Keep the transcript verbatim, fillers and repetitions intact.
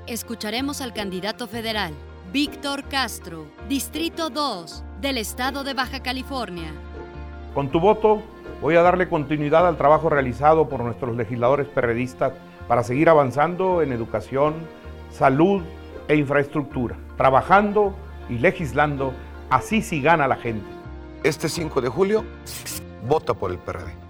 escucharemos al candidato federal, Víctor Castro, Distrito dos, del estado de Baja California. Con tu voto, voy a darle continuidad al trabajo realizado por nuestros legisladores perredistas para seguir avanzando en educación, salud e infraestructura, trabajando y legislando, así sí gana la gente. Este cinco de julio, vota por el P R D.